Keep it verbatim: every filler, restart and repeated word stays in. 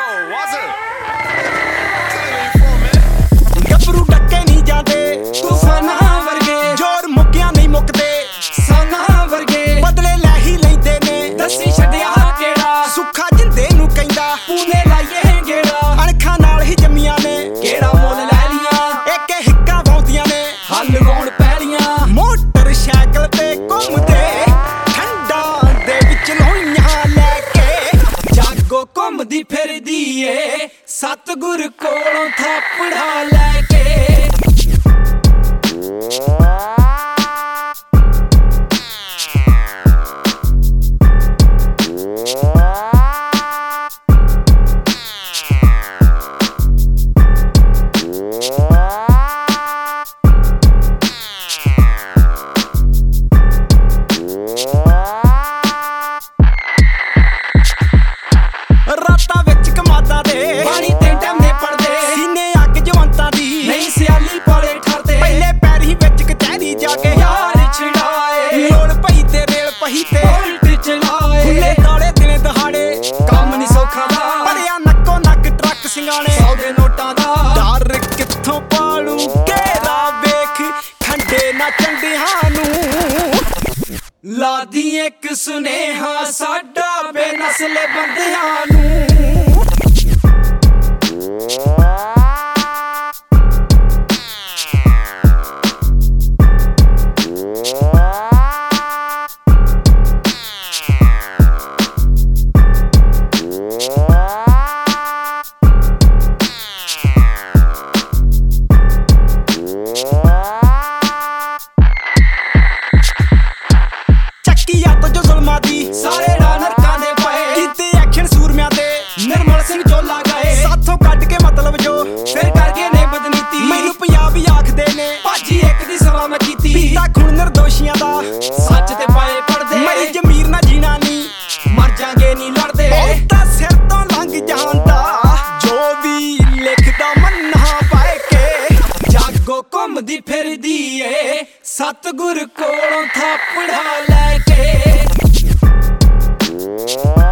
what's it? ਗੱਭਰੂ ਡੱਕੇ ਨਹੀਂ ਜਾਂਦੇ ਤੂਫਾਨਾਂ ਵਰਗੇ, ਜੋਰ ਮੁੱਕਿਆ ਨਹੀਂ ਮੁੱਕਦੇ ਸਾਨਾਂ ਵਰਗੇ, ਬਦਲੇ ਲੈ ਹੀ ਲੈਂਦੇ ਨੇ ਦੱਸੀ ਛੱਡਿਆ ਕਿਹੜਾ, ਸੁੱਖਾ ਜਿੰਦੇ ਨੂੰ ਕਹਿੰਦਾ ਪੂਨੇ ਲਾਈਏ ਗੇੜਾ, ਅਣਖਾਂ ਨਾਲ ਹੀ ਜੰਮੀਆਂ ਨੇ ਕਿਹੜਾ ਮੁੱਲ ਲੈ ਲੀਆਂ, ਇੱਕ ਹਿੱਕਾਂ ਵਾਉਂਦੀਆਂ ਨੇ ਹੱਲ ਵਾਉਣ ਪੈਲੀਆਂ, ਮੋਟਰਸਾਈਕਲ ਤੇ ਘੁੰਮਦੇ ਠੰਡਾਂ ਦੇ ਵਿੱਚ ਲੋਈਆਂ ਲੈ ਕੇ, ਜਾਗੋ ਘੁੰਮਦੀ ਫਿਰਦੀ ਏ ਸਤਿਗੁਰ ਕੋਲੋਂ ਥਾਪੜਾ ਲੈ ਕੇ। ਰਾਤਾਂ ਵਿੱਚ ਕਮਾਦਾਂ ਦੇ ਪਾਣੀ ਤੇ ਡੈਮੇ ਪੜਦੇ, ਸੀਨੇ ਅੱਗ ਜਵੰਤਾਂ ਦੀ ਨਹੀਂ ਸਿਆਲੀ ਪਾਲੇ ਠਰਦੇ, ਪਹਿਲੇ ਪੈਰੀ ਵਿੱਚ ਕਚਹਿਰੀ ਜਾ ਕੇ ਯਾਰ ਛਿੜਾਏ, ਲੋੜ ਪਈ ਤੇ ਰੇਲ ਪਹੀ ਤੇ ਉਲਟ ਚਲਾਏ, ਖੁੱਲੇ ਤਾਲੇ ਦਿਨੇ ਦਹਾੜੇ ਕੰਮ ਨਹੀਂ ਸੌਖਾ ਦਾ, ਭਰਿਆ ਨੱਕੋ ਨੱਕ ਟਰੱਕ ਸਿੰਘਾਣੇ ਸੌ ਦੇ ਨੋਟਾਂ ਦਾ, ਡਰ ਕਿੱਥੋਂ ਪਾਲੂ ਘੇਰਾ ਵੇਖ ਖੰਡੇ ਨਾ ਚੰਡਿਆਂ ਨੂੰ, ਲਾਦੀ ਇੱਕ ਸੁਨੇਹਾ ਸਾਡਾ ਬੇਨਸਲੇ ਬੰਦਿਆਂ ਨੂੰ। ਜੋ ਜ਼ੁਲਮਾਂ ਦੀ ਸਾਰੇ ਰਾਹ ਨਰਕਾਂ ਦੇ ਪਏ, ਕੀਤੇ ਐਕਸ਼ਨ ਸੂਰਮਿਆਂ ਤੇ ਨਿਰਮਲ ਸਿੰਘ ਚੋਲਾ ਗਏ, ਸਾਥੋਂ ਕੱਢ ਕੇ ਮਤਲਬ ਜੋ ਫਿਰ ਕਰਕੇ ਨੇ ਬਦਨੀਤੀ, ਮੈਨੂੰ ਪੰਜਾਬੀ ਆਖਦੇ ਨੇ ਭਾਜੀ ਇੱਕ ਦੀ ਸਵਾ ਮੈਂ ਕੀਤੀ, ਪੀਤਾ ਖੂਨ ਨਿਰਦੋਸ਼ੀਆਂ ਦਾ ਸੱਚ ਤੇ ਪਾਏ ਪੜਦੇ, ਮਰੀ ਜ਼ਮੀਰ ਨਾ ਜੀਣਾ ਨਹੀਂ ਮਰ ਜਾਗੇ ਨਹੀਂ ਲੜਦੇ, ਬਹੁਤਾ ਸਿਰ ਤੋਂ ਲੰਘ ਜਾਂਦਾ ਜੋ ਵੀ ਲਿਖਦਾ ਮੰਨਾ ਪਾਏ ਕੇ, ਜਾਗੋ ਘੁੰਮਦੀ ਫਿਰਦੀ ਏ ਸਤਿਗੁਰ ਕੋਲੋਂ ਥਾਪੜਾ ਲੈ ਕੇ।